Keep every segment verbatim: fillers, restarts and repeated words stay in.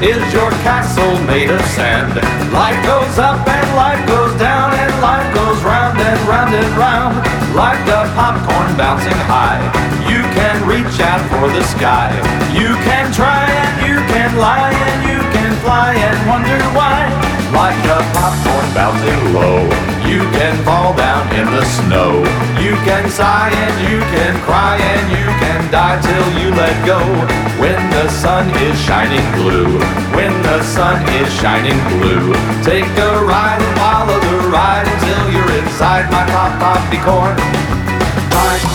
is your castle made of sand. Life goes up and life goes down, and life goes round and round and round. Like a popcorn bouncing high, you can reach out for the sky. You can try and you can lie and you can fly and wonder why. Like a popcorn bouncing low, you can fall down in the snow. You can sigh and you can cry and you can die till you let go. When the sun is shining blue, when the sun is shining blue, take a ride and follow the ride until you're inside my pop popcorn. Time,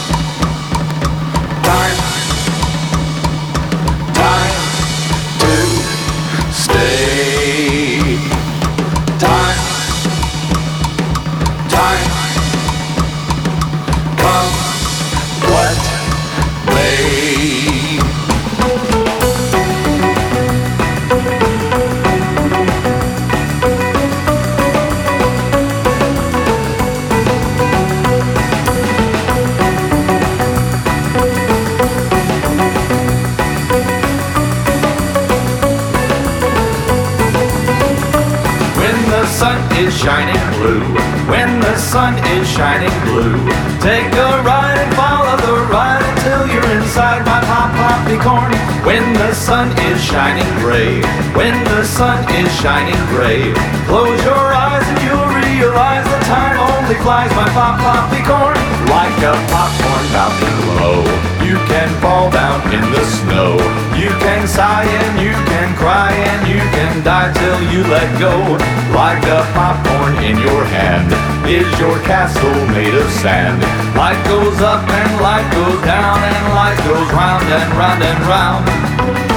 time, time to stay. Time, time, come what may. The sun is shining blue, when the sun is shining blue, take a ride and follow the ride until you're inside my pop popcorn. When the sun is shining gray, when the sun is shining gray, close your eyes and you'll realize the time only flies by pop popcorn. Like a popcorn bouncing low, you can fall down in the snow. You can sigh and you can cry and you can die till you let go. Like a popcorn in your hand is your castle made of sand. Life goes up and life goes down and life goes round and round and round.